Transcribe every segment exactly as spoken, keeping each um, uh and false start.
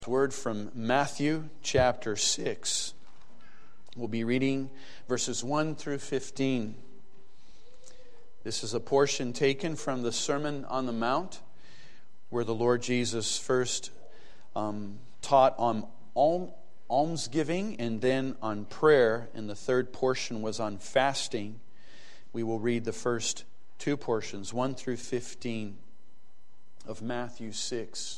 Word from Matthew chapter six. We'll be reading verses one through fifteen. This is a portion taken from the Sermon on the Mount, where the Lord Jesus first um, taught on alm, almsgiving and then on prayer, and the third portion was on fasting. We will read the first two portions, one through fifteen, of Matthew six.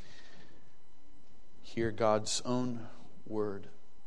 Hear God's own word.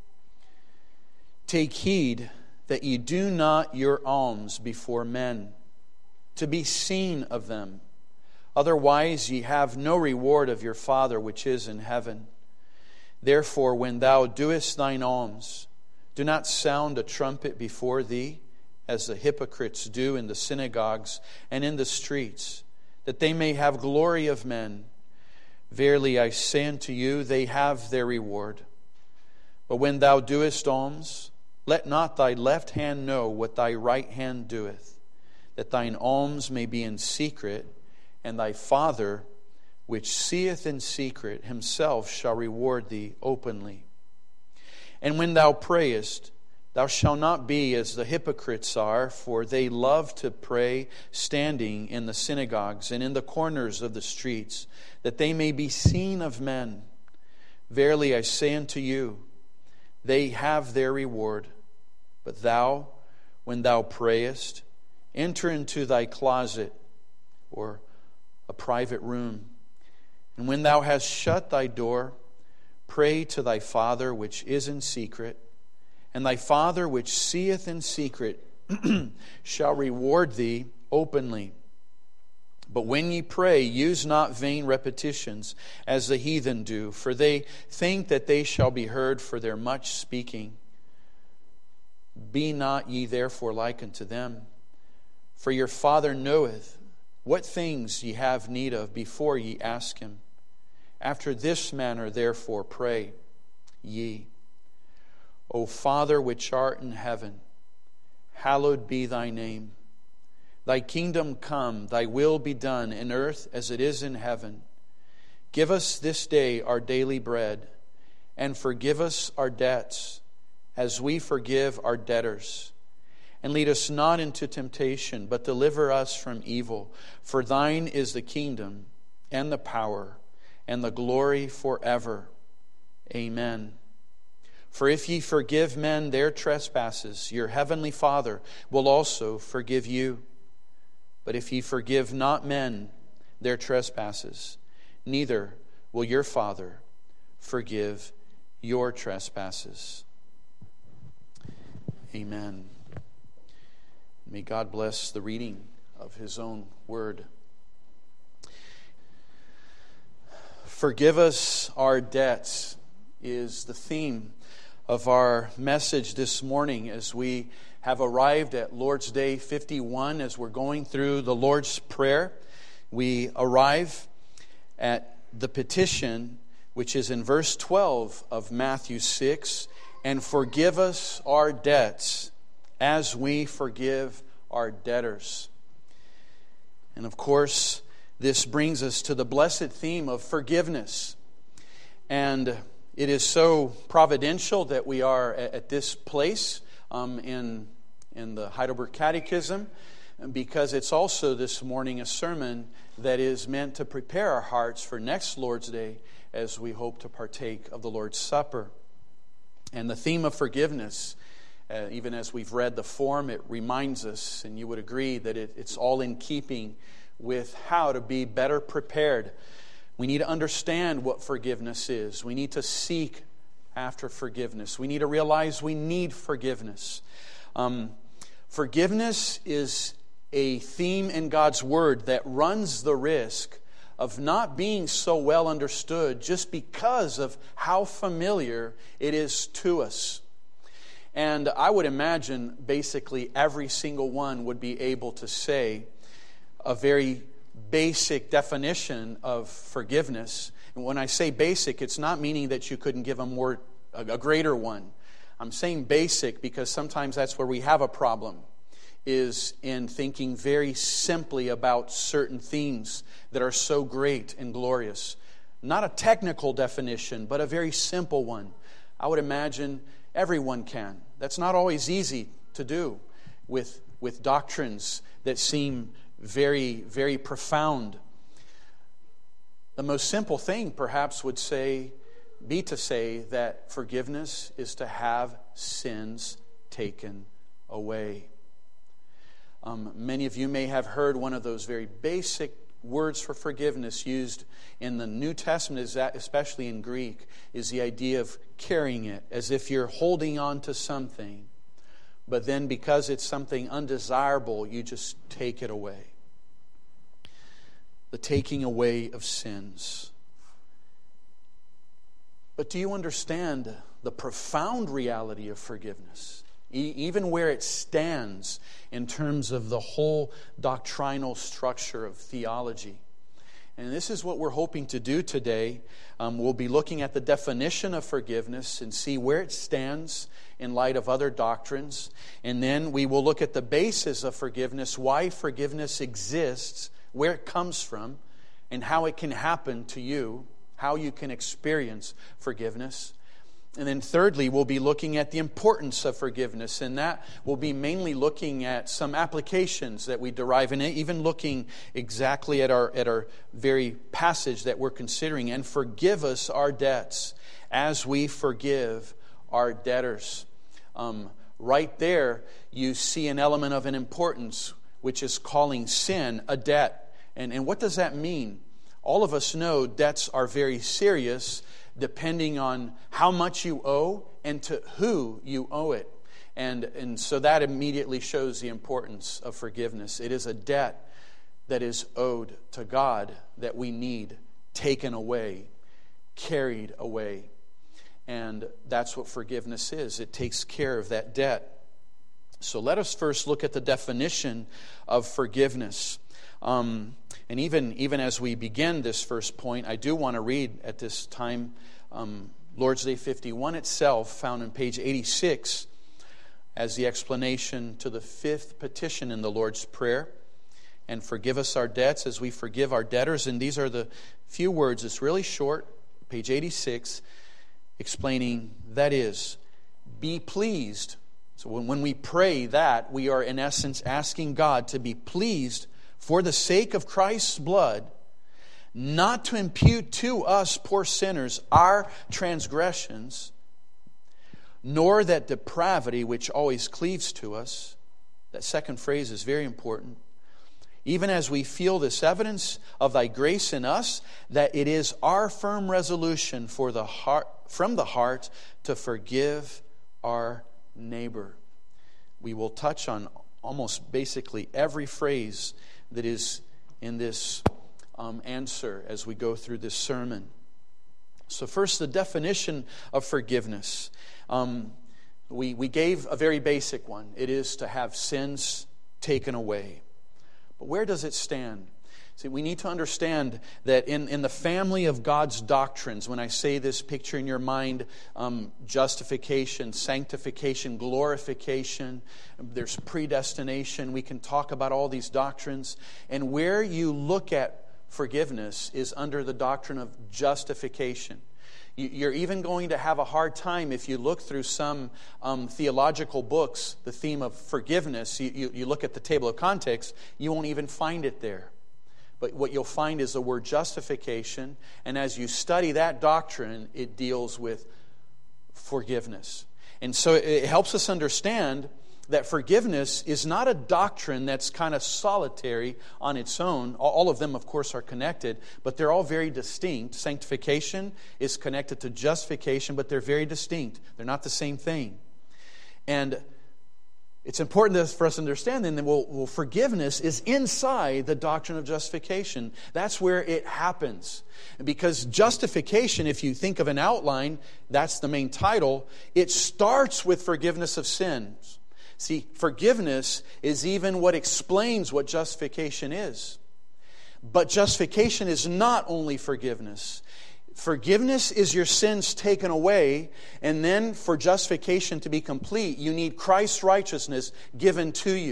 Take heed that ye do not your alms before men, to be seen of them. Otherwise ye have no reward of your Father which is in heaven. Therefore, when thou doest thine alms, do not sound a trumpet before thee, as the hypocrites do in the synagogues and in the streets, that they may have glory of men. Verily I say unto you, they have their reward. But when thou doest alms, let not thy left hand know what thy right hand doeth, that thine alms may be in secret, and thy Father, which seeth in secret, himself shall reward thee openly. And when thou prayest, thou shalt not be as the hypocrites are, for they love to pray standing in the synagogues and in the corners of the streets, that they may be seen of men. Verily I say unto you, they have their reward. But thou, when thou prayest, enter into thy closet, or a private room, and when thou hast shut thy door, pray to thy Father which is in secret, and thy Father which seeth in secret shall reward thee openly. But when ye pray, use not vain repetitions, as the heathen do, for they think that they shall be heard for their much speaking. Be not ye therefore like unto them, for your Father knoweth what things ye have need of before ye ask Him. After this manner therefore pray ye. O Father which art in heaven, hallowed be thy name. Thy kingdom come, thy will be done in earth as it is in heaven. Give us this day our daily bread, and forgive us our debts, as we forgive our debtors. And lead us not into temptation, but deliver us from evil. For thine is the kingdom, and the power, and the glory forever. Amen. For if ye forgive men their trespasses, your heavenly Father will also forgive you. But if ye forgive not men their trespasses, neither will your Father forgive your trespasses. Amen. May God bless the reading of His own word. Forgive us our debts is the theme of our message this morning as we have arrived at Lord's Day fifty-one. As we're going through the Lord's Prayer, we arrive at the petition, which is in verse twelve of Matthew six, and forgive us our debts as we forgive our debtors. And of course, this brings us to the blessed theme of forgiveness. And it is so providential that we are at this place um, in, in the Heidelberg Catechism, because it's also this morning a sermon that is meant to prepare our hearts for next Lord's Day as we hope to partake of the Lord's Supper. And the theme of forgiveness, uh, even as we've read the form, it reminds us, and you would agree, that it, it's all in keeping with how to be better prepared. We need to understand what forgiveness is. We need to seek after forgiveness. We need to realize we need forgiveness. Um, forgiveness is a theme in God's Word that runs the risk of not being so well understood just because of how familiar it is to us. And I would imagine basically every single one would be able to say a very basic definition of forgiveness. And when I say basic, it's not meaning that you couldn't give a more a greater one. I'm saying basic because sometimes that's where we have a problem, is in thinking very simply about certain themes that are so great and glorious. not a technical definition, but a very simple one. I would imagine everyone can. That's not always easy to do with, with doctrines that seem very, very profound. The most simple thing perhaps would say, be to say that forgiveness is to have sins taken away. Um, many of you may have heard one of those very basic words for forgiveness used in the New Testament, especially in Greek, is the idea of carrying it, as if you're holding on to something, but then because it's something undesirable, you just take it away. The taking away of sins. But do you understand the profound reality of forgiveness? E- even where it stands in terms of the whole doctrinal structure of theology. And this is what we're hoping to do today. Um, we'll be looking at the definition of forgiveness and see where it stands in light of other doctrines. And then we will look at the basis of forgiveness, why forgiveness exists, where it comes from, and how it can happen to you, how you can experience forgiveness. And then thirdly, we'll be looking at the importance of forgiveness, and that will be mainly looking at some applications that we derive, and even looking exactly at our at our very passage that we're considering. And forgive us our debts as we forgive our debtors. Um, right there, you see an element of an importance, which is calling sin a debt. And, and what does that mean? All of us know debts are very serious, depending on how much you owe and to who you owe it. And, and so that immediately shows the importance of forgiveness. It is a debt that is owed to God that we need taken away, carried away. And that's what forgiveness is. It takes care of that debt. So let us first look at the definition of forgiveness. Um, and even, even as we begin this first point, I do want to read at this time um, Lord's Day fifty-one itself, found on page eighty-six, as the explanation to the fifth petition in the Lord's Prayer. And forgive us our debts as we forgive our debtors. And these are the few words. It's really short, page eighty-six, explaining, that is, be pleased. So when, when we pray that, we are in essence asking God to be pleased for the sake of Christ's blood, not to impute to us poor sinners our transgressions, nor that depravity which always cleaves to us. That second phrase is very important. Even as we feel this evidence of thy grace in us, that it is our firm resolution for the heart, from the heart to forgive our neighbor. We will touch on almost basically every phrase that is in this um, answer as we go through this sermon. So first, the definition of forgiveness. Um, we, we gave a very basic one. It is to have sins taken away. But where does it stand? See, we need to understand that in, in the family of God's doctrines, when I say this, picture in your mind um, justification, sanctification, glorification, there's predestination. We can talk about all these doctrines. And where you look at forgiveness is under the doctrine of justification. You're even going to have a hard time if you look through some um, theological books, the theme of forgiveness. You, you, you look at the table of contents, you won't even find it there. But what you'll find is the word justification, and as you study that doctrine, it deals with forgiveness. And so it helps us understand that forgiveness is not a doctrine that's kind of solitary on its own. All of them, of course, are connected, but they're all very distinct. Sanctification is connected to justification, but they're very distinct. They're not the same thing. And it's important for us to understand then that well, well, forgiveness is inside the doctrine of justification. That's where it happens. Because justification, if you think of an outline, that's the main title, it starts with forgiveness of sins. See, forgiveness is even what explains what justification is. But justification is not only forgiveness. Forgiveness is your sins taken away, and then for justification to be complete, you need Christ's righteousness given to you.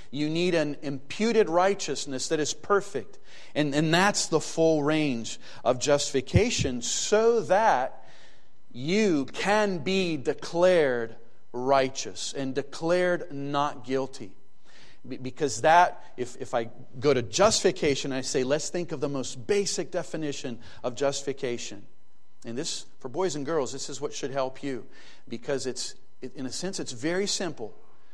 You need an imputed righteousness that is perfect. And, and that's the full range of justification, so that you can be declared righteous and declared not guilty. Because that, if, if I go to justification, I say, let's think of the most basic definition of justification. And this, for boys and girls, this is what should help you. Because it's, in a sense, it's very simple.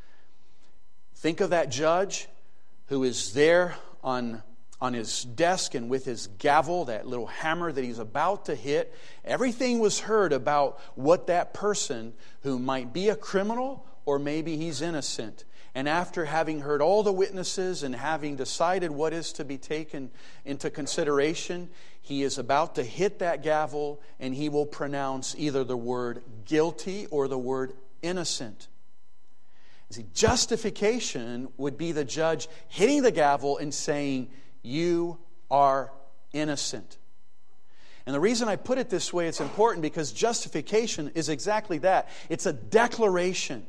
Think of that judge who is there on, on his desk and with his gavel, that little hammer that he's about to hit. Everything was heard about what that person, who might be a criminal or maybe he's innocent. And after having heard all the witnesses and having decided what is to be taken into consideration, he is about to hit that gavel and he will pronounce either the word guilty or the word innocent. See, justification would be the judge hitting the gavel and saying, you are innocent. And the reason I put it this way, it's important because justification is exactly that. It's a declaration.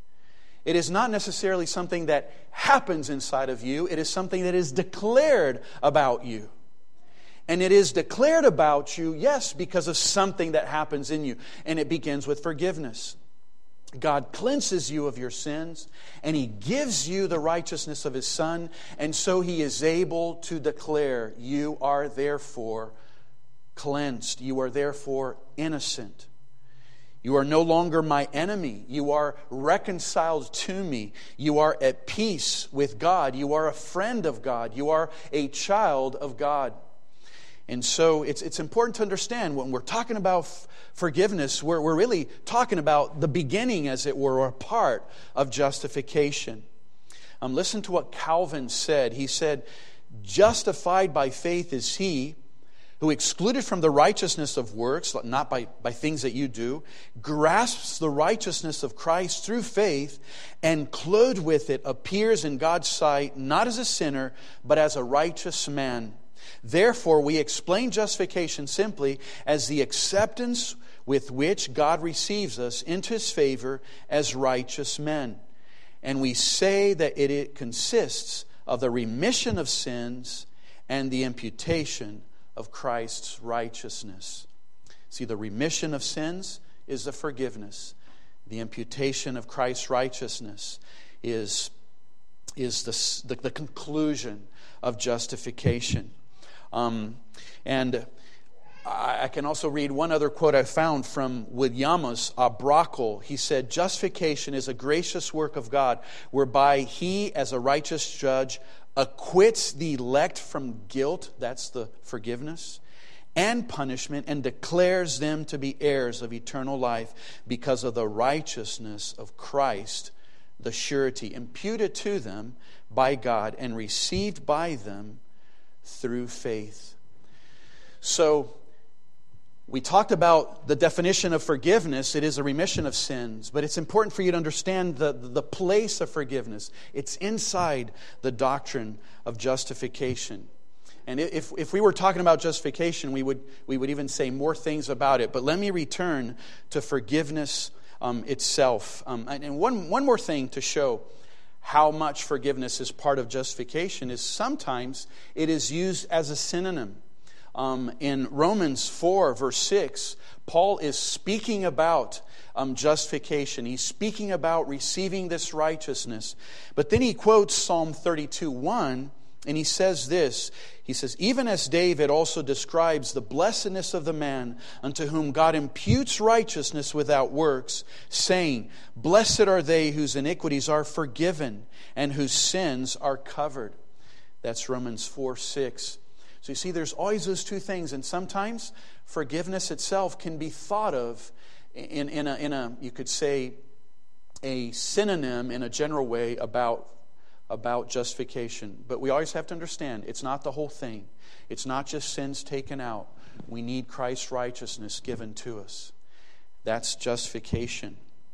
It is not necessarily something that happens inside of you. It is something that is declared about you. And it is declared about you, yes, because of something that happens in you. And it begins with forgiveness. God cleanses you of your sins, and He gives you the righteousness of His Son, and so He is able to declare, you are therefore cleansed. You are therefore innocent. You are no longer my enemy. You are reconciled to me. You are at peace with God. You are a friend of God. You are a child of God. And so it's it's important to understand when we're talking about f- forgiveness, we're, we're really talking about the beginning, as it were, or a part of justification. Um, listen to what Calvin said. He said, justified by faith is he who, excluded from the righteousness of works, not by, by things that you do, grasps the righteousness of Christ through faith, and clothed with it appears in God's sight not as a sinner, but as a righteous man. Therefore, we explain justification simply as the acceptance with which God receives us into His favor as righteous men. And we say that it, it consists of the remission of sins and the imputation of Christ's righteousness. See, the remission of sins is the forgiveness. The imputation of Christ's righteousness is, is the, the, the conclusion of justification. Um, and I, I can also read one other quote I found from Williamus Abrakel. He said, justification is a gracious work of God, whereby He, as a righteous judge, acquits the elect from guilt, that's the forgiveness, and punishment, and declares them to be heirs of eternal life because of the righteousness of Christ, the surety imputed to them by God and received by them through faith. So, we talked about the definition of forgiveness. It is a remission of sins. But it's important for you to understand the, the place of forgiveness. It's inside the doctrine of justification. And if, if we were talking about justification, we would, we would even say more things about it. But let me return to forgiveness um, itself. Um, and one, one more thing to show how much forgiveness is part of justification is sometimes it is used as a synonym. Um, in Romans four, verse six, Paul is speaking about um, justification. He's speaking about receiving this righteousness. But then he quotes Psalm thirty-two one, and he says this. He says, even as David also describes the blessedness of the man unto whom God imputes righteousness without works, saying, blessed are they whose iniquities are forgiven and whose sins are covered. That's Romans four six. So you see, there's always those two things, and sometimes forgiveness itself can be thought of in, in, a, in a, you could say, a synonym in a general way about, about justification. But we always have to understand, it's not the whole thing. It's not just sins taken out. We need Christ's righteousness given to us. That's justification.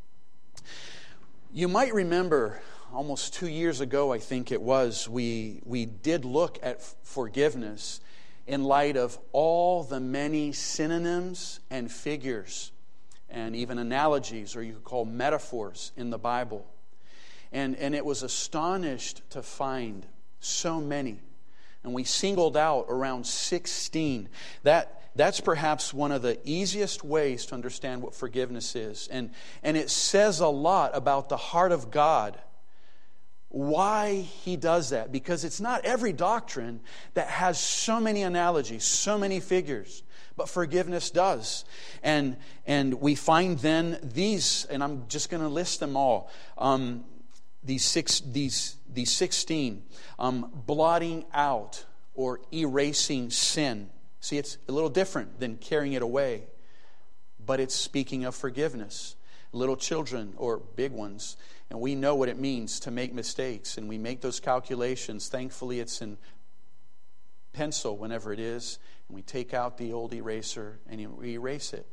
You might remember almost two years ago, I think it was, we, we did look at forgiveness in light of all the many synonyms and figures and even analogies, or you could call metaphors, in the Bible. and, and it was astonished to find so many. And we singled out around sixteen. That, that's perhaps one of the easiest ways to understand what forgiveness is. And, and it says a lot about the heart of God, why He does that. Because it's not every doctrine that has so many analogies, so many figures. But forgiveness does. And, and we find then these, and I'm just going to list them all, um, these, six, these, these sixteen. Um, blotting out or erasing sin. See, it's a little different than carrying it away, but it's speaking of forgiveness. Little children or big ones, and we know what it means to make mistakes, and we make those calculations. Thankfully, it's in pencil whenever it is, and we take out the old eraser and we erase it.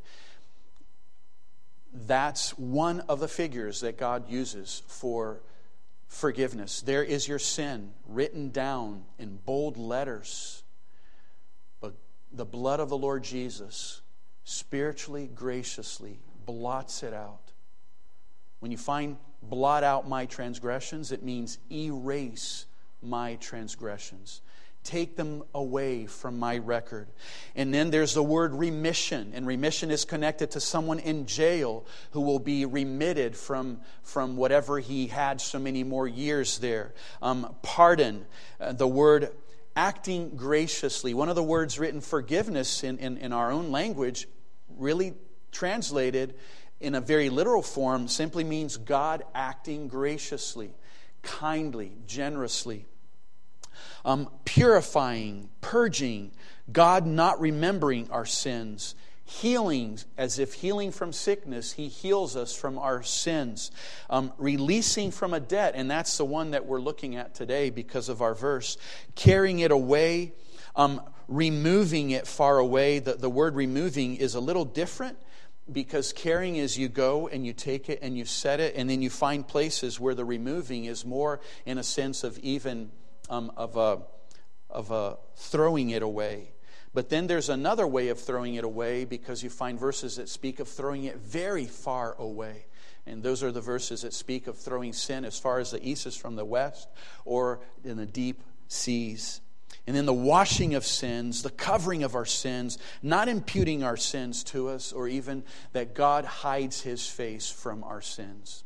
That's one of the figures that God uses for forgiveness. There is your sin written down in bold letters. But the blood of the Lord Jesus spiritually, graciously blots it out. When you find blot out my transgressions, it means erase my transgressions. Take them away from my record. And then there's the word remission. And remission is connected to someone in jail who will be remitted from, from whatever he had so many more years there. Um, pardon, uh, the word acting graciously. One of the words written forgiveness in, in, in our own language, really translated in a very literal form, simply means God acting graciously, kindly, generously. Um, purifying, purging, God not remembering our sins, healing, as if healing from sickness, He heals us from our sins, um, releasing from a debt, and that's the one that we're looking at today because of our verse, carrying it away, um, removing it far away. The, the word removing is a little different, because carrying is you go and you take it and you set it, and then you find places where the removing is more in a sense of even Um, of a, of a throwing it away. But then there's another way of throwing it away, because you find verses that speak of throwing it very far away. And those are the verses that speak of throwing sin as far as the east is from the west, or in the deep seas. And then the washing of sins, the covering of our sins, not imputing our sins to us, or even that God hides His face from our sins.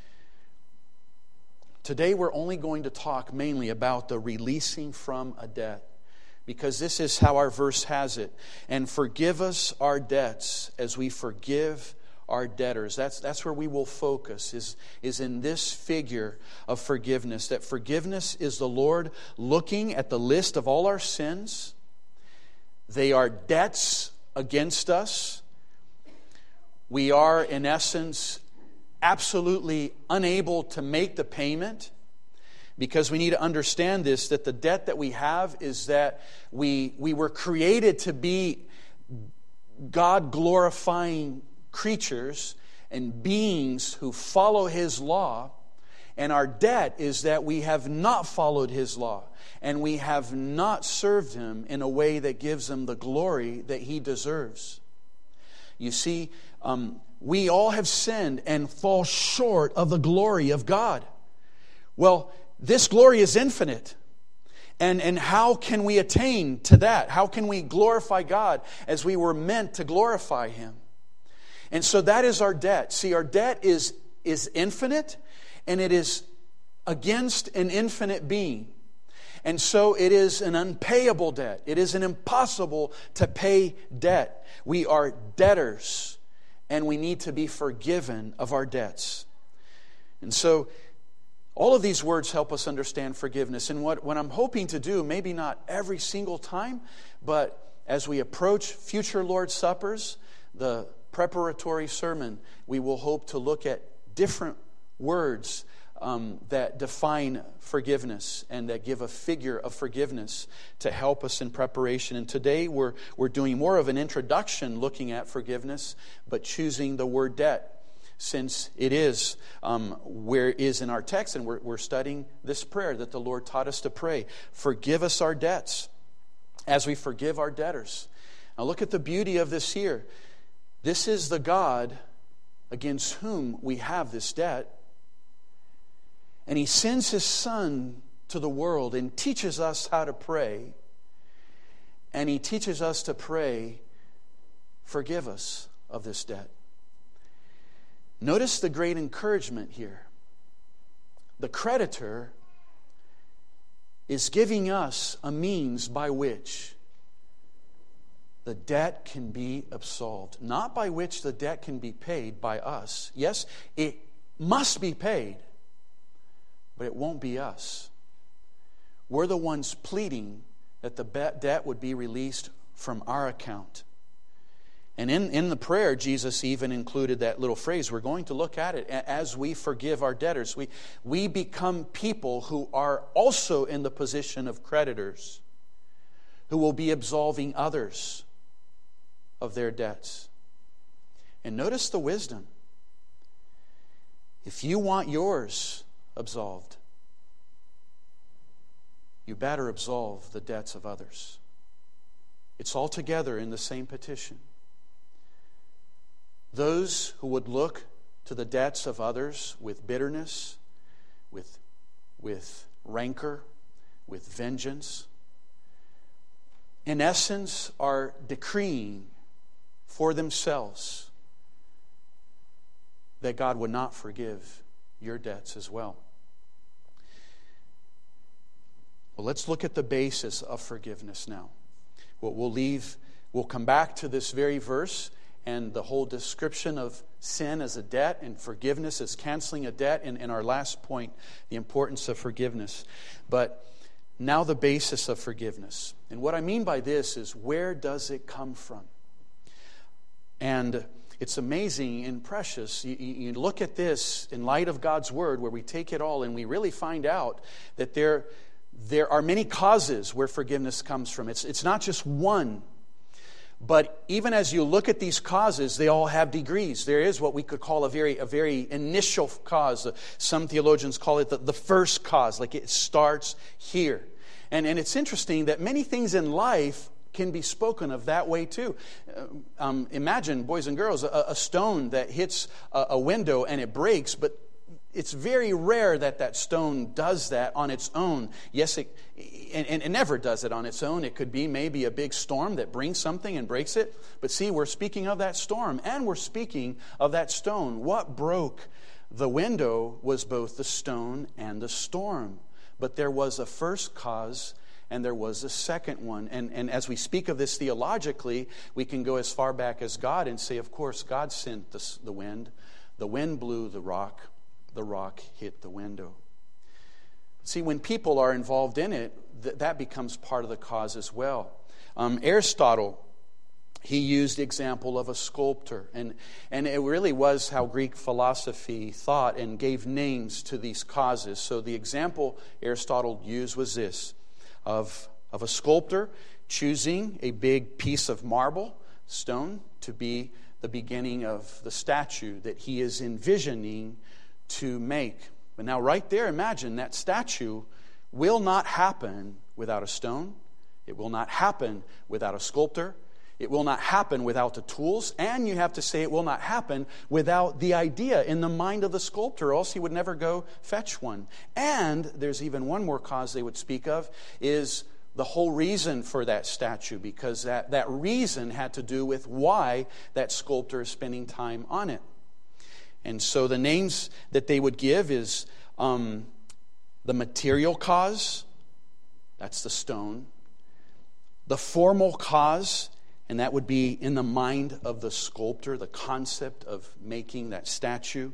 Today we're only going to talk mainly about the releasing from a debt, because this is how our verse has it. And forgive us our debts as we forgive our debtors. That's, that's where we will focus, is, is in this figure of forgiveness. That forgiveness is the Lord looking at the list of all our sins. They are debts against us. We are, in essence, absolutely unable to make the payment, because we need to understand this, that the debt that we have is that we, we were created to be God-glorifying creatures and beings who follow His law, and our debt is that we have not followed His law, and we have not served Him in a way that gives Him the glory that He deserves. You see, um, we all have sinned and fall short of the glory of God. Well, this glory is infinite. And, and how can we attain to that? How can we glorify God as we were meant to glorify Him? And so that is our debt. See, our debt is, is infinite, and it is against an infinite being. And so it is an unpayable debt. It is an impossible to pay debt. We are debtors, and we need to be forgiven of our debts. And so all of these words help us understand forgiveness. And what, what I'm hoping to do, maybe not every single time, but as we approach future Lord's Suppers, the preparatory sermon, we will hope to look at different words um, that define forgiveness and that give a figure of forgiveness to help us in preparation. And today we're, we're doing more of an introduction looking at forgiveness, but choosing the word debt, since it is um, where it is in our text, and we're, we're studying this prayer that the Lord taught us to pray. Forgive us our debts as we forgive our debtors. Now look at the beauty of this here. This is the God against whom we have this debt. And He sends His Son to the world and teaches us how to pray. And He teaches us to pray, forgive us of this debt. Notice the great encouragement here. The creditor is giving us a means by which the debt can be absolved. Not by which the debt can be paid by us. Yes, it must be paid, but it won't be us. We're the ones pleading that the debt would be released from our account. And in, in the prayer, Jesus even included that little phrase. We're going to look at it. As we forgive our debtors, we, we become people who are also in the position of creditors, who will be absolving others of their debts. And notice the wisdom. If you want yours absolved, you better absolve the debts of others. It's all together in the same petition. Those who would look to the debts of others with bitterness, with, with rancor, with vengeance, in essence are decreeing for themselves that God would not forgive your debts as well. Well, let's look at the basis of forgiveness now. Well, we'll leave, we'll come back to this very verse and the whole description of sin as a debt and forgiveness as canceling a debt in, in our last point, the importance of forgiveness. But now the basis of forgiveness. And what I mean by this is, where does it come from? And it's amazing and precious. You, you look at this in light of God's Word, where we take it all and we really find out that there, there are many causes where forgiveness comes from. It's, it's not just one. But even as you look at these causes, they all have degrees. There is what we could call a very, a very initial cause. Some theologians call it the, the first cause, like it starts here. And, and it's interesting that many things in life can be spoken of that way too. Um, imagine, boys and girls, a, a stone that hits a, a window and it breaks, but it's very rare that that stone does that on its own. Yes, it, and, and it never does it on its own. It could be maybe a big storm that brings something and breaks it. But see, we're speaking of that storm, and we're speaking of that stone. What broke the window was both the stone and the storm. But there was a first cause, and there was a second one. And, and as we speak of this theologically, we can go as far back as God and say, of course, God sent the, the wind. The wind blew the rock. The rock hit the window. See, when people are involved in it, th- that becomes part of the cause as well. Um, Aristotle, he used the example of a sculptor. And, and it really was how Greek philosophy thought and gave names to these causes. So the example Aristotle used was this, of, of a sculptor choosing a big piece of marble, stone, to be the beginning of the statue that he is envisioning to make. But now right there, imagine that statue will not happen without a stone. It will not happen without a sculptor. It will not happen without the tools. And you have to say it will not happen without the idea in the mind of the sculptor, or else he would never go fetch one. And there's even one more cause they would speak of, is the whole reason for that statue, because that, that reason had to do with why that sculptor is spending time on it. And so the names that they would give is um, the material cause, that's the stone. The formal cause, and that would be in the mind of the sculptor, the concept of making that statue.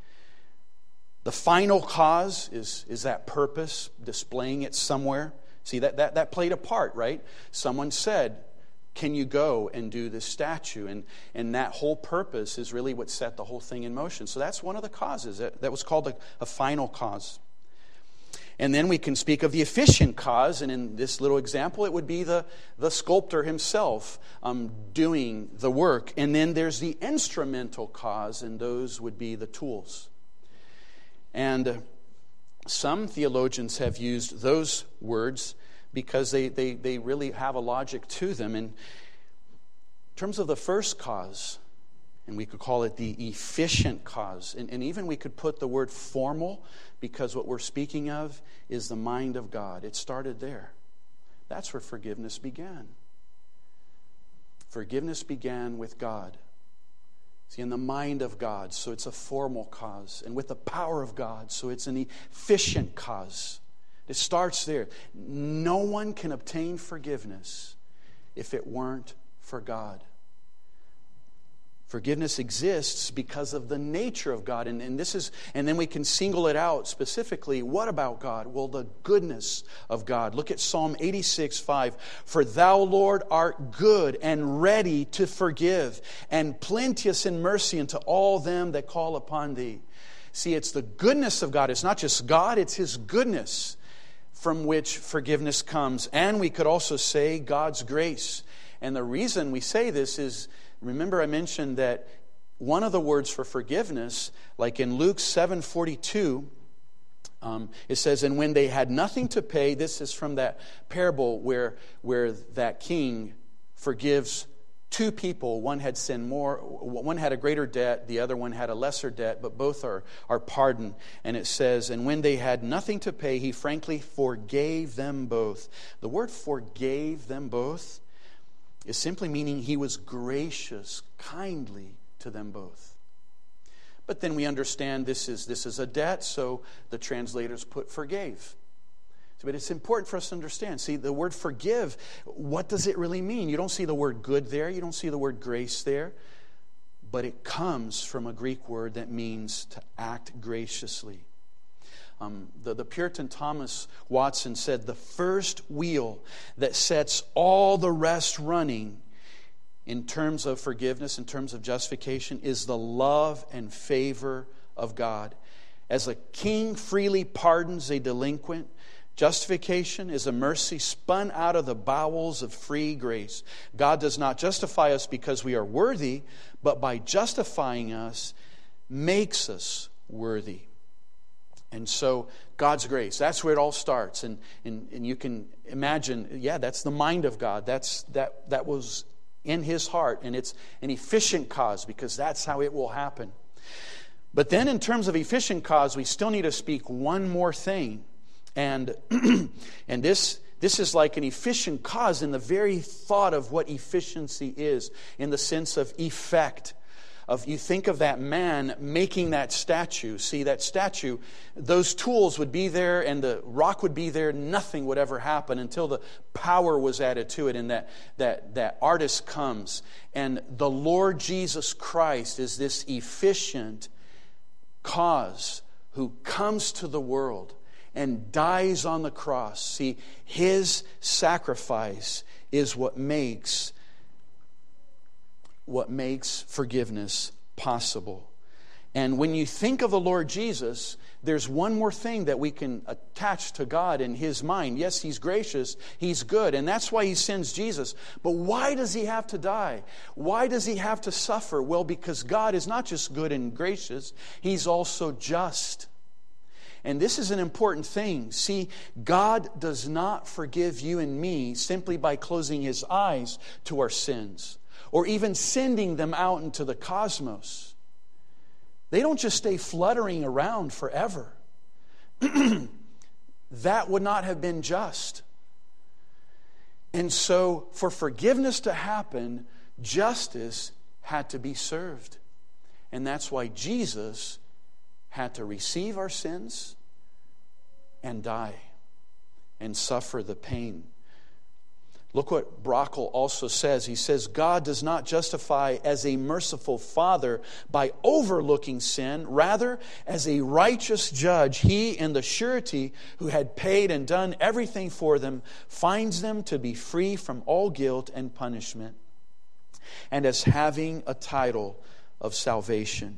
The final cause is, is that purpose, displaying it somewhere. See, that, that, that played a part, right? Someone said, can you go and do this statue? And, and that whole purpose is really what set the whole thing in motion. So that's one of the causes. That, that was called a, a final cause. And then we can speak of the efficient cause. And in this little example, it would be the, the sculptor himself um, doing the work. And then there's the instrumental cause, and those would be the tools. And some theologians have used those words because they, they, they really have a logic to them. And in terms of the first cause, And we could call it the efficient cause. And, and even we could put the word formal, because what we're speaking of is the mind of God. It started there. That's where forgiveness began. Forgiveness began with God. See, in the mind of God, so it's a formal cause. And with the power of God, so it's an efficient cause. It starts there. No one can obtain forgiveness if it weren't for God. Forgiveness exists because of the nature of God. And, and this is, and then we can single it out specifically. What about God? Well, the goodness of God. Look at Psalm eighty-six, five. For thou, Lord, art good and ready to forgive, and plenteous in mercy unto all them that call upon thee. See, it's the goodness of God. It's not just God, it's His goodness from which forgiveness comes. And we could also say God's grace. And the reason we say this is, remember I mentioned that one of the words for forgiveness, like in Luke seven forty-two, um, it says, and when they had nothing to pay, this is from that parable where, where that king forgives two people. One had sinned more, one had a greater debt, the other one had a lesser debt, but both are, are pardoned. And it says, and when they had nothing to pay, he frankly forgave them both. The word forgave them both is simply meaning he was gracious, kindly to them both. But then we understand this is this is a debt, so the translators put forgave. But it's important for us to understand. See, the word forgive, what does it really mean? You don't see the word good there. You don't see the word grace there. But it comes from a Greek word that means to act graciously. Um, the, the Puritan Thomas Watson said, the first wheel that sets all the rest running in terms of forgiveness, in terms of justification, is the love and favor of God. As a king freely pardons a delinquent, justification is a mercy spun out of the bowels of free grace. God does not justify us because we are worthy, but by justifying us, makes us worthy. And so, God's grace, that's where it all starts. And, and, and you can imagine, yeah, that's the mind of God. That's that that was in His heart. And it's an efficient cause because that's how it will happen. But then in terms of efficient cause, we still need to speak one more thing. And and this this is like an efficient cause in the very thought of what efficiency is, in the sense of effect. Of you think of that man making that statue. See, that statue, those tools would be there and the rock would be there. Nothing would ever happen until the power was added to it, and that that that artist comes. And the Lord Jesus Christ is this efficient cause who comes to the world and dies on the cross. See, His sacrifice is what makes what makes forgiveness possible. And when you think of the Lord Jesus, there's one more thing that we can attach to God in His mind. Yes, He's gracious, He's good, and that's why He sends Jesus. But why does He have to die? Why does He have to suffer? Well, because God is not just good and gracious, He's also just. And this is an important thing. See, God does not forgive you and me simply by closing His eyes to our sins, or even sending them out into the cosmos. They don't just stay fluttering around forever. That would not have been just. And so, for forgiveness to happen, justice had to be served. And that's why Jesus had to receive our sins and die and suffer the pain. Look what Brockel also says. He says, God does not justify as a merciful Father by overlooking sin. Rather, as a righteous judge, He, in the surety who had paid and done everything for them, finds them to be free from all guilt and punishment, and as having a title of salvation.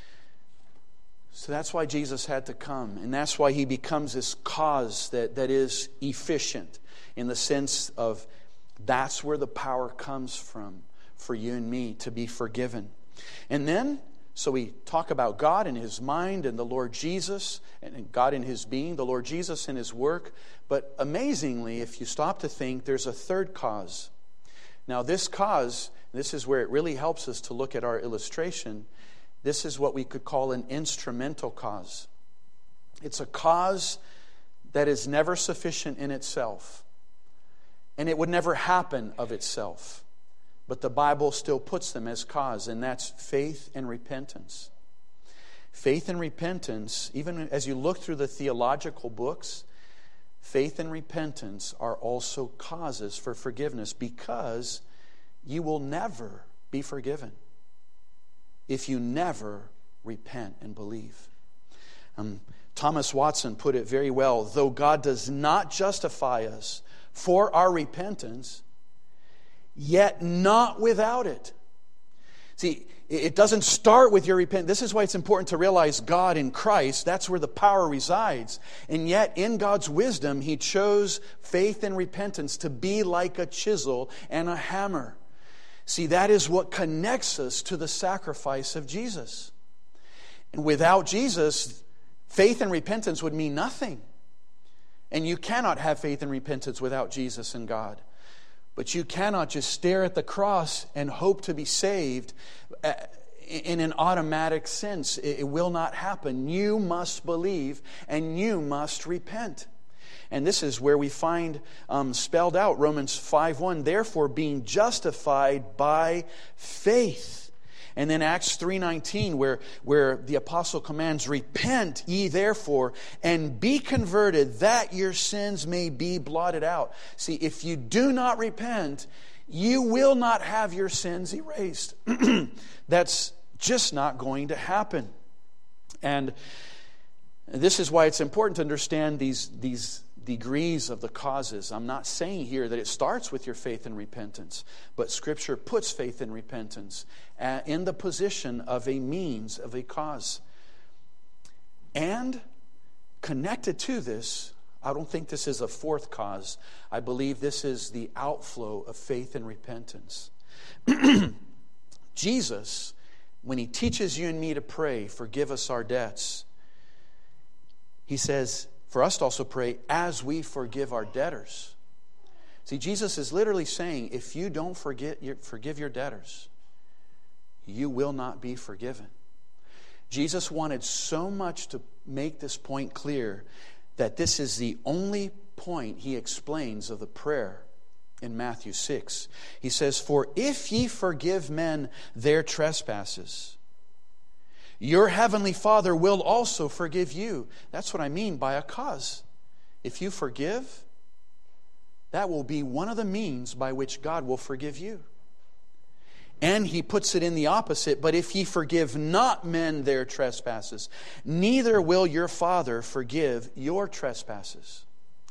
So that's why Jesus had to come. And that's why He becomes this cause that, that is efficient, in the sense of that's where the power comes from for you and me to be forgiven. And then, so we talk about God and His mind and the Lord Jesus, and God in His being, the Lord Jesus in His work. But amazingly, if you stop to think, there's a third cause. Now this cause, This is where it really helps us to look at our illustration. This is what we could call an instrumental cause. It's a cause that is never sufficient in itself. And it would never happen of itself. But the Bible still puts them as cause, and that's faith and repentance. Faith and repentance, even as you look through the theological books, faith and repentance are also causes for forgiveness, because you will never be forgiven if you never repent and believe. Um, Thomas Watson put it very well. Though God does not justify us for our repentance, yet not without it. See, it doesn't start with your repentance. This is why it's important to realize God in Christ. That's where the power resides. And yet, in God's wisdom, He chose faith and repentance to be like a chisel and a hammer. See, that is what connects us to the sacrifice of Jesus. And without Jesus, faith and repentance would mean nothing. And you cannot have faith and repentance without Jesus and God. But you cannot just stare at the cross and hope to be saved in an automatic sense. It will not happen. You must believe and you must repent. And this is where we find um, spelled out Romans five one. Therefore, being justified by faith. And then Acts three nineteen, where, where the apostle commands, repent ye therefore, and be converted, that your sins may be blotted out. See, if you do not repent, you will not have your sins erased. That's just not going to happen. And this is why it's important to understand these, these degrees of the causes. I'm not saying here that it starts with your faith and repentance, but Scripture puts faith and repentance in the position of a means, of a cause. And connected to this, I don't think this is a fourth cause. I believe this is the outflow of faith and repentance. Jesus, when He teaches you and me to pray, forgive us our debts, He says, for us to also pray, as we forgive our debtors. See, Jesus is literally saying, if you don't forget your, forgive your debtors, you will not be forgiven. Jesus wanted so much to make this point clear that this is the only point He explains of the prayer in Matthew six. He says, for if ye forgive men their trespasses, your heavenly Father will also forgive you. That's what I mean by a cause. If you forgive, that will be one of the means by which God will forgive you. And He puts it in the opposite. But if ye forgive not men their trespasses, neither will your Father forgive your trespasses.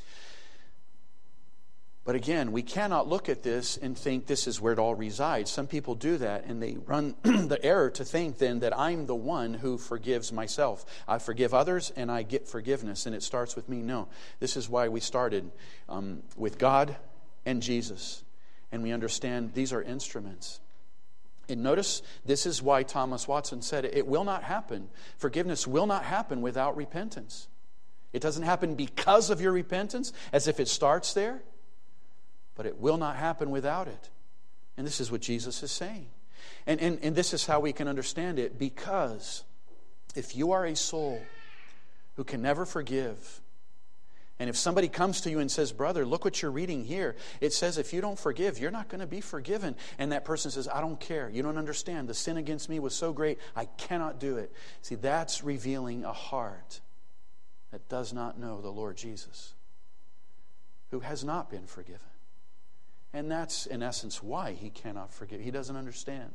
But again, we cannot look at this and think this is where it all resides. Some people do that, and they run the error to think then that I'm the one who forgives myself. I forgive others and I get forgiveness, and it starts with me. No, this is why we started um, with God and Jesus. And we understand these are instruments. And notice, this is why Thomas Watson said it, it will not happen. Forgiveness will not happen without repentance. It doesn't happen because of your repentance, as if it starts there. But it will not happen without it. And this is what Jesus is saying. And, and, and this is how we can understand it. Because if you are a soul who can never forgive, and if somebody comes to you and says, brother, look what you're reading here. It says if you don't forgive, you're not going to be forgiven. And that person says, I don't care. You don't understand. The sin against me was so great, I cannot do it. See, that's revealing a heart that does not know the Lord Jesus, who has not been forgiven. And that's, in essence, why he cannot forgive. He doesn't understand.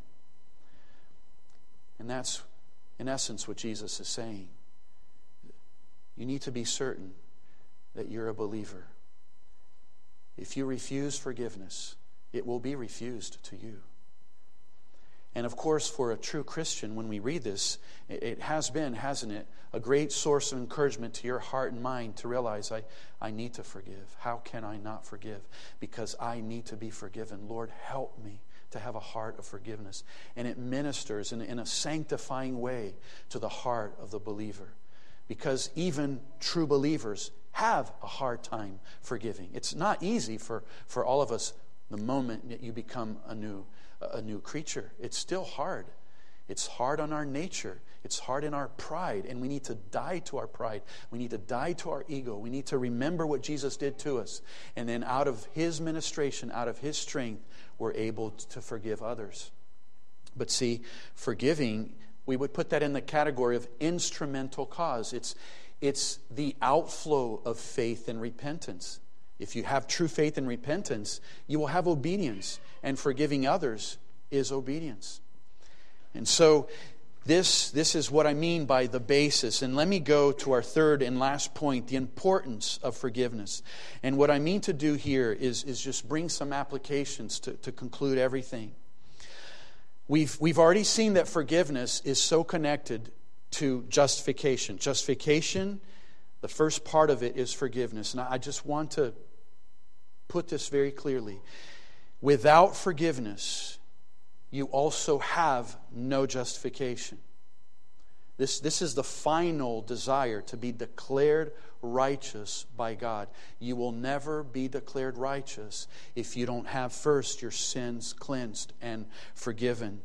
And that's, in essence, what Jesus is saying. You need to be certain that you're a believer. If you refuse forgiveness, it will be refused to you. And of course, for a true Christian, when we read this, it has been, hasn't it, a great source of encouragement to your heart and mind to realize, I, I need to forgive. How can I not forgive? Because I need to be forgiven. Lord, help me to have a heart of forgiveness. And it ministers in, in a sanctifying way to the heart of the believer. Because even true believers have a hard time forgiving. It's not easy for, for all of us the moment that you become a new a new creature. It's still hard. It's hard on our nature. It's hard in our pride, and we need to die to our pride. We need to die to our ego. We need to remember what Jesus did to us. And then out of His ministration, out of His strength, we're able to forgive others. But see, forgiving, we would put that in the category of instrumental cause. It's, it's the outflow of faith and repentance. If you have true faith and repentance, you will have obedience, and forgiving others is obedience. And so this, this is what I mean by the basis. And let me go to our third and last point, the importance of forgiveness. And what I mean to do here is, is just bring some applications to, to conclude everything. We've, we've already seen that forgiveness is so connected to justification. Justification, the first part of it is forgiveness. And I just want to put this very clearly. Without forgiveness, you also have no justification. This, this is the final desire, to be declared righteous by God. You will never be declared righteous if you don't have first your sins cleansed and forgiven.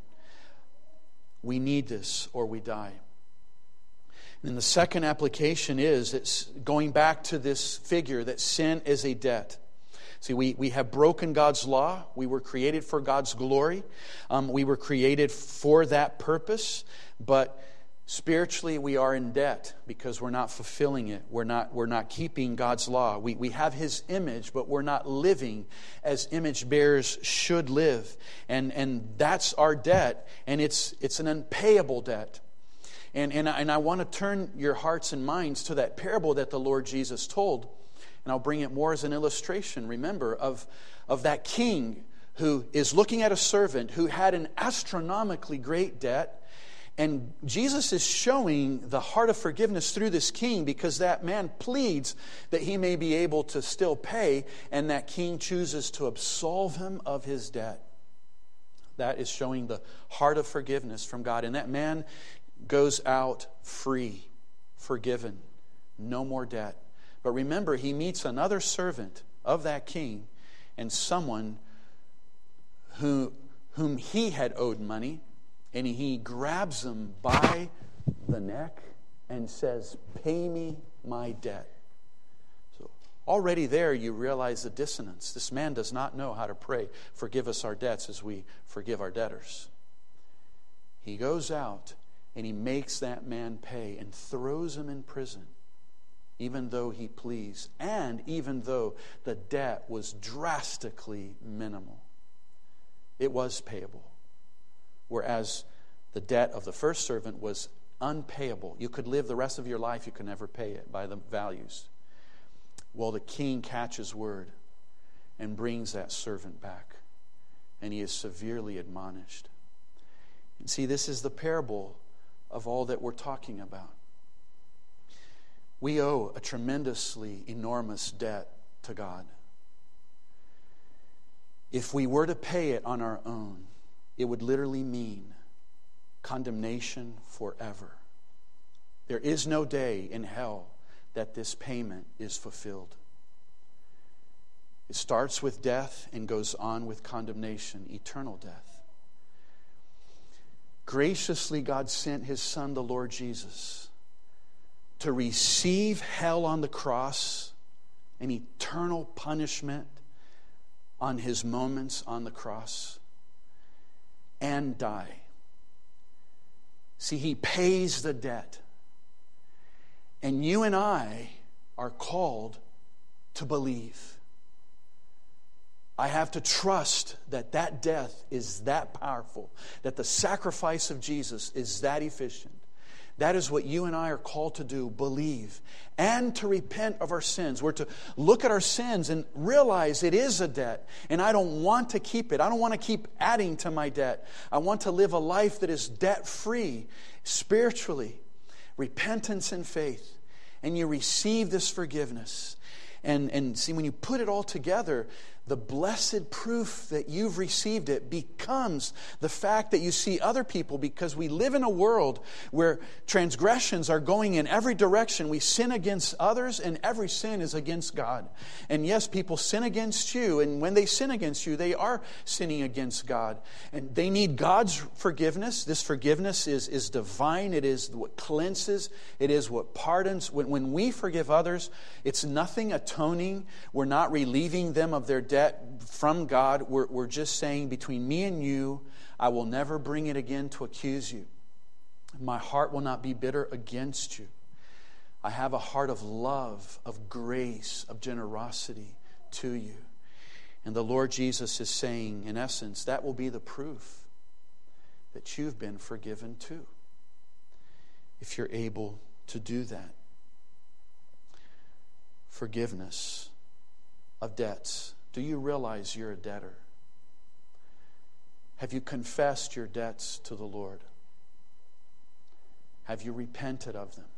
We need this or we die. And the second application is, it's going back to this figure that sin is a debt. See, we, we have broken God's law. We were created for God's glory. Um, we were created for that purpose. But spiritually, we are in debt because we're not fulfilling it. We're not, we're not keeping God's law. We, we have His image, but we're not living as image bearers should live. And, and that's our debt. And it's, it's an unpayable debt. And, and, and I want to turn your hearts and minds to that parable that the Lord Jesus told. And I'll bring it more as an illustration, remember, of, of that king who is looking at a servant who had an astronomically great debt. And Jesus is showing the heart of forgiveness through this king, because that man pleads that he may be able to still pay, and that king chooses to absolve him of his debt. That is showing the heart of forgiveness from God. And that man goes out free, forgiven, no more debt. But remember, he meets another servant of that king, and someone who, whom he had owed money, and he grabs him by the neck and says, "Pay me my debt." So already there you realize the dissonance. This man does not know how to pray, "Forgive us our debts as we forgive our debtors." He goes out and he makes that man pay and throws him in prison, even though he pleased, and even though the debt was drastically minimal. It was payable. Whereas the debt of the first servant was unpayable. You could live the rest of your life, you could never pay it by the values. Well, the king catches word and brings that servant back, and he is severely admonished. And see, this is the parable of all that we're talking about. We owe a tremendously enormous debt to God. If we were to pay it on our own, it would literally mean condemnation forever. There is no day in hell that this payment is fulfilled. It starts with death and goes on with condemnation, eternal death. Graciously, God sent His Son, the Lord Jesus, to receive hell on the cross, an eternal punishment on His moments on the cross, and die. See, He pays the debt. And you and I are called to believe. I have to trust that that death is that powerful, that the sacrifice of Jesus is that efficient. That is what you and I are called to do, believe, and to repent of our sins. We're to look at our sins and realize it is a debt, and I don't want to keep it. I don't want to keep adding to my debt. I want to live a life that is debt-free, spiritually, repentance and faith, and you receive this forgiveness. And, and see, when you put it all together, the blessed proof that you've received it becomes the fact that you see other people, because we live in a world where transgressions are going in every direction. We sin against others, and every sin is against God. And yes, people sin against you, and when they sin against you, they are sinning against God. And they need God's forgiveness. This forgiveness is, is divine. It is what cleanses. It is what pardons. When, when we forgive others, it's nothing atoning. We're not relieving them of their debt from God. We're, we're just saying, between me and you, I will never bring it again to accuse you. My heart will not be bitter against you. I have a heart of love, of grace, of generosity to you. And the Lord Jesus is saying, in essence, that will be the proof that you've been forgiven too, if you're able to do that. Forgiveness of debts. Do you realize you're a debtor? Have you confessed your debts to the Lord? Have you repented of them?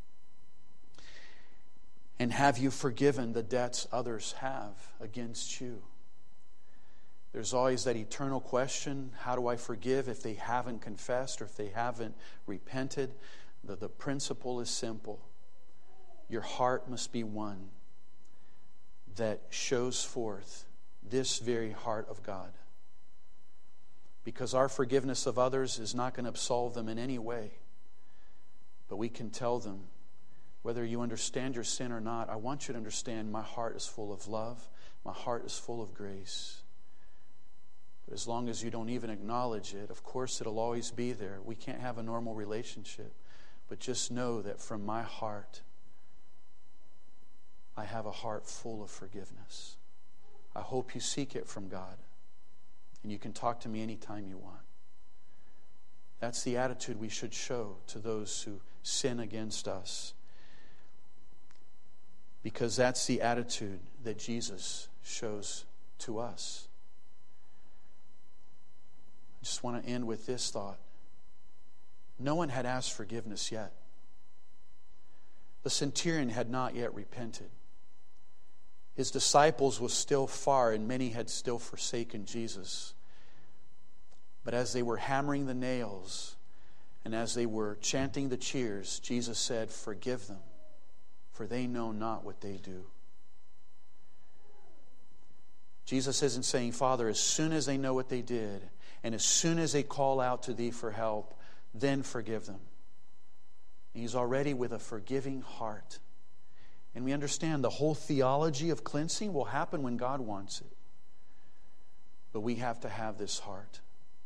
And have you forgiven the debts others have against you? There's always that eternal question, how do I forgive if they haven't confessed or if they haven't repented? The, the principle is simple. Your heart must be one that shows forth this very heart of God. Because our forgiveness of others is not going to absolve them in any way. But we can tell them, whether you understand your sin or not, I want you to understand my heart is full of love. My heart is full of grace. But as long as you don't even acknowledge it, of course it'll always be there. We can't have a normal relationship. But just know that from my heart, I have a heart full of forgiveness. I hope you seek it from God. And you can talk to me anytime you want. That's the attitude we should show to those who sin against us. Because that's the attitude that Jesus shows to us. I just want to end with this thought. No one had asked forgiveness yet. The centurion had not yet repented. His disciples were still far, and many had still forsaken Jesus. But as they were hammering the nails, and as they were chanting the cheers, Jesus said, "Forgive them, for they know not what they do." Jesus isn't saying, Father, as soon as they know what they did, and as soon as they call out to thee for help, then forgive them. He's already with a forgiving heart. And we understand the whole theology of cleansing will happen when God wants it. But we have to have this heart.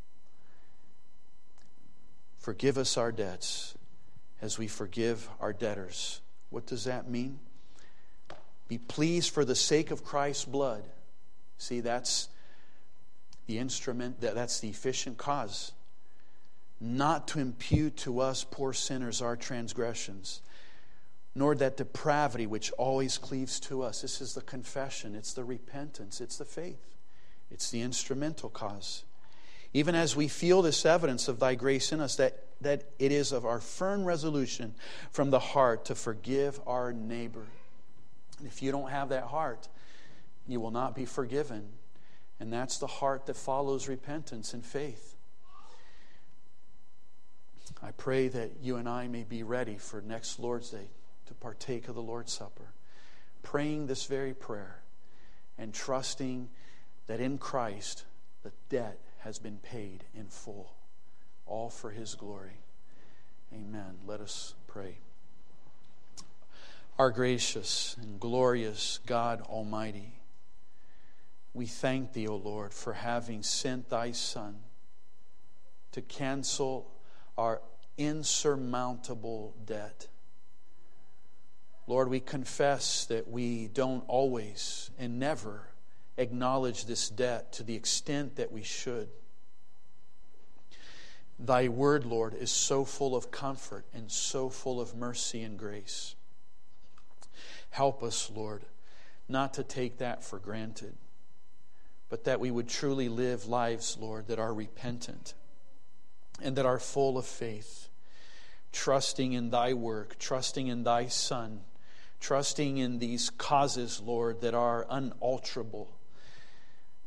Forgive us our debts as we forgive our debtors. What does that mean? Be pleased for the sake of Christ's blood. See, that's the instrument, that's the efficient cause. Not to impute to us poor sinners our transgressions, nor that depravity which always cleaves to us. This is the confession, it's the repentance, it's the faith. It's the instrumental cause. Even as we feel this evidence of thy grace in us, that, that it is of our firm resolution from the heart to forgive our neighbor. And if you don't have that heart, you will not be forgiven. And that's the heart that follows repentance and faith. I pray that you and I may be ready for next Lord's Day to partake of the Lord's Supper, praying this very prayer and trusting that in Christ the debt has been paid in full, all for His glory. Amen. Let us pray. Our gracious and glorious God Almighty, we thank Thee, O Lord, for having sent Thy Son to cancel our insurmountable debt. Lord, we confess that we don't always and never acknowledge this debt to the extent that we should. Thy word, Lord, is so full of comfort and so full of mercy and grace. Help us, Lord, not to take that for granted, but that we would truly live lives, Lord, that are repentant and that are full of faith, trusting in Thy work, trusting in Thy Son, trusting in these causes, Lord, that are unalterable.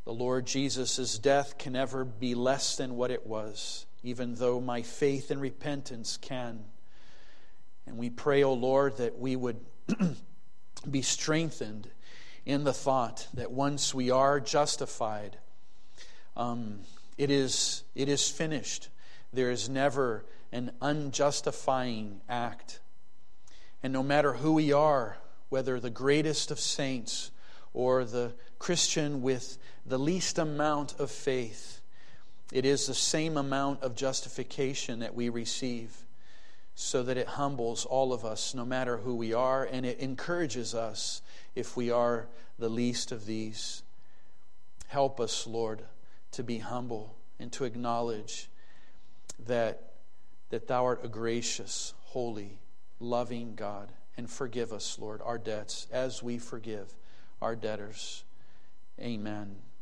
The Lord Jesus' death can never be less than what it was, even though my faith and repentance can. And we pray, O Lord, that we would be strengthened in the thought that once we are justified, um, it is it is finished. There is never an unjustifying act. And no matter who we are, whether the greatest of saints or the Christian with the least amount of faith, it is the same amount of justification that we receive, so that it humbles all of us, no matter who we are, and it encourages us if we are the least of these. Help us, Lord, to be humble and to acknowledge that, that Thou art a gracious, holy, loving God. And forgive us, Lord, our debts as we forgive our debtors. Amen.